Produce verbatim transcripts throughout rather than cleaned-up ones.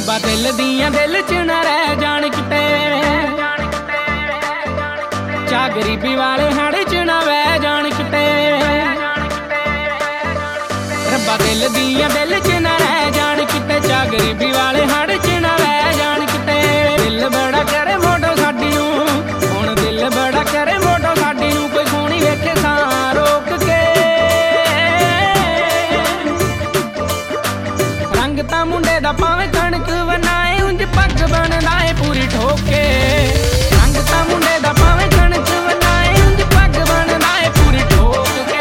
ਰੱਬਾ ਦਿਲ ਦੀਆਂ ਦਿਲ ਚ ਨਾ ਰਹਿ ਜਾਣ ਕਿਤੇ, ਚਾ ਗਰੀਬੀ ਵਾਲੇ ਹੜ ਚ ਨਾ ਵਹਿ ਜਾਣ ਕਿਤੇ। ਰੱਬਾ ਦਿਲ ਦੀਆਂ ਦਿਲ ਚ ਨਾ ਰਹਿ ਜਾਣ ਕਿਤੇ, ਚਾ ਗਰੀਬੀ ਵਾਲੇ ਹੜ ਚ ਨਾ ਵਹਿ ਜਾਣ ਕਿਤੇ। ਦਿਲ ਬੜਾ ਕਰੇ ਮੋਟੋ ਸਾਡੀ ਨੂੰ, ਹੁਣ ਦਿਲ ਬੜਾ ਕਰੇ ਮੋਟੋ ਸਾਡੀ ਨੂੰ, ਕੋਈ ਸੋਹਣੀ ਵੇਖੇ ਸਾਂ ਰੋਕ ਕੇ। ਰੰਗ ਤਾਂ ਮੁੰਡੇ ਦਾ ਭਾਵੇਂ ਕਣਕ ਵਨਾਏ, ਉਂਝ ਪੱਗ ਬਣਦਾ ਏ ਪੂਰੀ ਠੋਕ ਕੇ। ਰੰਗ ਤਾਂ ਮੁੰਡੇ ਦਾ ਭਾਵੇਂ ਕਣਕ ਵਨਾਏ, ਉਂਝ ਪੱਗ ਬਣਦਾ ਏ ਪੂਰੀ ਠੋਕ ਕੇ।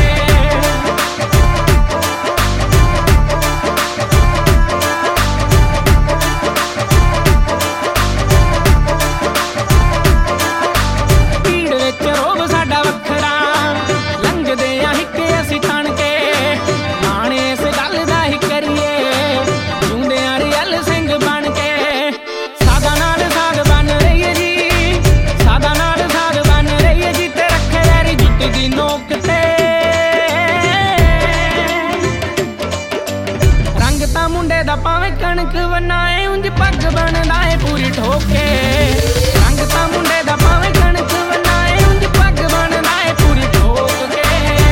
ਭੀੜ ਵਿੱਚ ਰੋਬ ਸਾਡਾ ਵੱਖਰਾ, ਲੰਘਦੇ ਆ ਹਿੱਕੇ ਅਸੀਂ ਤਣ ਕੇ। ਮਾਣੇ ਇਸ ਗੱਲ ਦਾ ਹੀ ਕਰੀਏ, ਜੂੰਦੇ ਆ ਰਿਅਲ ਸਿੰਘ ਬਣ ਕੇ। ਸਾਦਾ ਨਾਲ ਸਾਗ ਬਣ ਰਹੀਏ ਜੀ, ਸਾਦਾ ਨਾਲ ਸਾਗ ਬਣ ਰਹੀਏ ਜੀ, ਤੇ ਰੱਖੇ ਯਾਰੀ ਜੁੱਤੀ ਦੀ ਨੋਕ ਤੇ। ਰੰਗ ਤਾਂ ਮੁੰਡੇ ਦਾ ਭਾਵੇਂ ਕਣਕ ਵਨਾਏ, ਉਂਝ ਪੱਗ ਬਣਦਾ ਏ ਪੂਰੀ ਠੋਕ ਕੇ। ਰੰਗ ਤਾਂ ਮੁੰਡੇ ਦਾ ਭਾਵੇਂ ਕਣਕ ਵਨਾਏ, ਉਂਝ ਪੱਗ ਬਣਦਾ ਏ ਪੂਰੀ ਠੋਕ ਕੇ।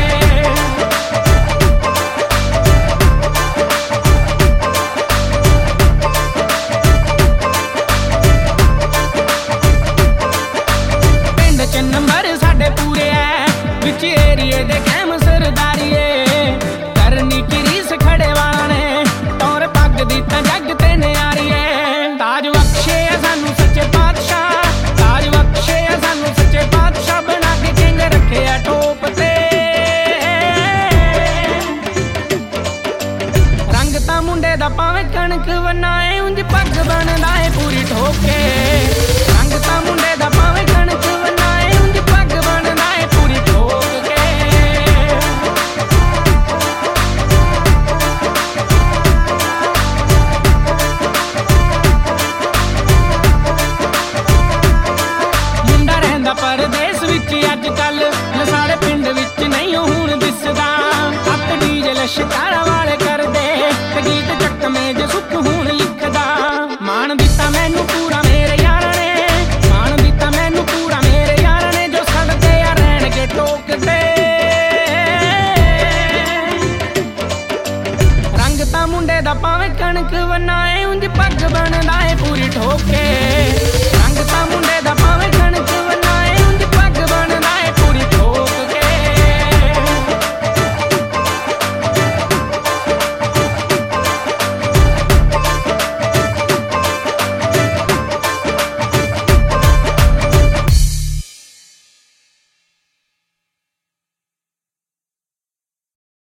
ਪਿੰਡ ਚ ਨੰਬਰ ਸਾਡੇ ਪੂਰੇ ਐ, ਵਿੱਚ ਏਰੀਏ ਦੇ ਕਹਿਮ ਸਰਦਾਰੀਏ। ਕਰਨੀ ਕੀ ਰੀਸ ਖੜੇ ਵਾਲਾ ਨੇ, ਟੌਰ ਪੱਗ ਦੀ ਤਾਂ ਜੱਗ ਤੇ ਨਿਆਰੀਏ। ਤਾਜ ਬਖਸ਼ੇ ਆ ਸਾਨੂੰ ਸੱਚੇ ਪਾਤਸ਼ਾਹ, ਤਾਜ ਬਖਸ਼ੇ ਆ ਸਾਨੂੰ ਸੱਚੇ ਪਾਤਸ਼ਾਹ, ਬਣਾ ਕੇ ਕਿੰਗ ਰੱਖਿਆ ਟੋਪ ਤੇ। ਰੰਗ ਤਾਂ ਮੁੰਡੇ ਦਾ ਭਾਵੇਂ ਕਣਕ ਵਨਾਏ, ਉਂਝ ਪੱਗ ਬਣਦਾ ਏ ਪੂਰੀ ਠੋਕ ਕੇ। ਰੰਗ ਤਾਂ ਮੁੰਡੇ ਦਾ ਭਾਵੇਂ ਕਣਕ ਵਨਾਏ, ਉਂਝ ਪੱਗ ਬਣਦਾ ਏ ਪੂਰੀ ਠੋਕ ਕੇ। ਮੁੰਡਾ ਰਹਿੰਦਾ ਪਰਦੇਸ ਵਿੱਚ ਅੱਜ ਕੱਲ, ਨਸਾਲੇ ਪਿੰਡ ਵਿੱਚ ਨਹੀਂ ਉਹ ਹੁਣ ਦਿਸਦਾ। ਹੱਥ ਡੀਜੇ ਲਸ਼ਕਾਰਾਂ ਵਾਲੇ ਕਰਦੇ, ਤੇ ਗੀਤ ਚੱਕਵੇਂ ਜੇ ਸੁੱਖ ਹੁਣ ਲਿਖਦਾ। ਮਾਣ ਦਿੱਤਾ ਮੈਨੂੰ ਪੂਰਾ ਮੇਰੇ ਯਾਰਾਂ ਨੇ, ਮਾਣ ਦਿੱਤਾ ਮੈਨੂੰ ਪੂਰਾ ਮੇਰੇ ਯਾਰਾਂ ਨੇ, ਜੋ ਸੜਦੇ ਆ ਰਹਿਣਗੇ ਟੋਕਦੇ। ਰੰਗ ਤਾਂ ਮੁੰਡੇ ਦਾ ਭਾਵੇਂ ਕਣਕ ਵਨਾਏ, ਉਂਝ ਪੱਗ ਬਣਦਾ ਏ ਪੂਰੀ ਠੋਕ ਕੇ। ਰੰਗ ਤਾਂ ਮੁੰਡੇ ਦਾ ਭਾਵੇਂ